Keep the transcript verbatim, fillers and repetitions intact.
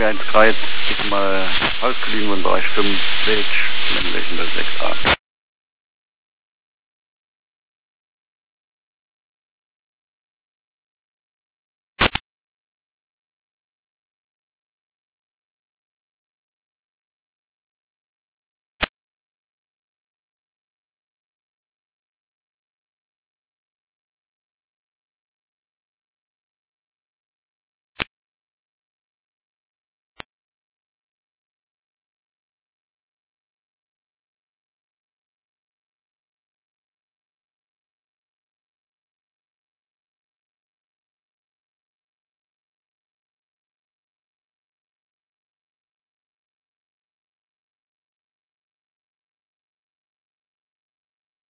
W eins Kreuz, bitte mal ausgeliehen im Bereich fünf, Pledge, männlich in der sechs a.